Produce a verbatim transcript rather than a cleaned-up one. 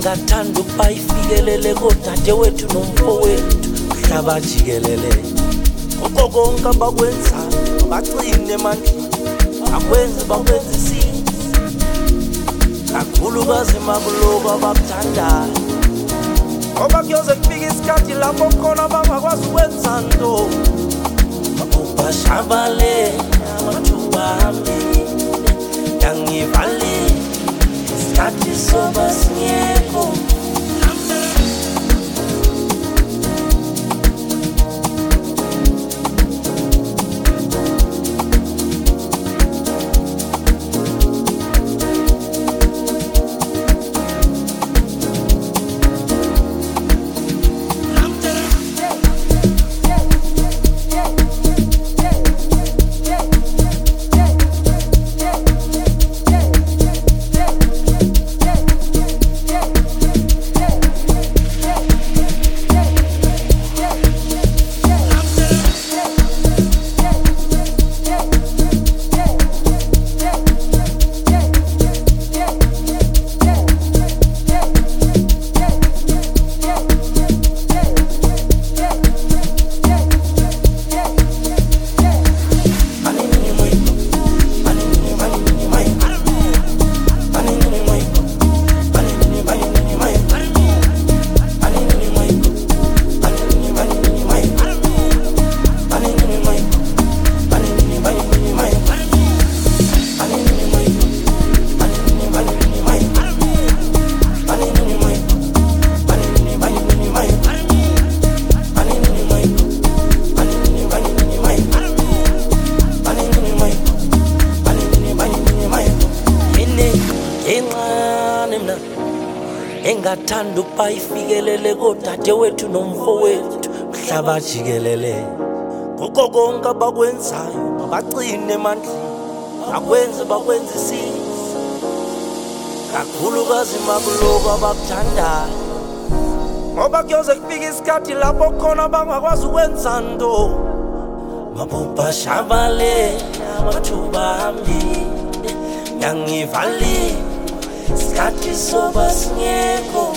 engathanda ukuba ifikelele kodadewethu nomfowethu mhlaba jikelele. Koko konke abakwenzayo bacine emandleni, akwenze bakwenze isinzi, kakhulukazi makuloko abakuthandayo. Ngoba kuyoze kufika isikhathi lapho khona bangakwazi ukwenza nto, bashabale amathuba ambi yangivale isikhathi soba singekho. Engathanda ukuba ifikelele kodadewethu nomfowethu mhlaba jikelele. Koko konke abakwenzayo bacine emandleni, akwenze bakwenze isinzi, kakhulukazi makuloko abakuthandayo. Ngoba kuyoze kufika isikhathi lapho khona bangakwazi ukwenza nto, bashabale amathuba ambi yangivale isikhathi soba singekho.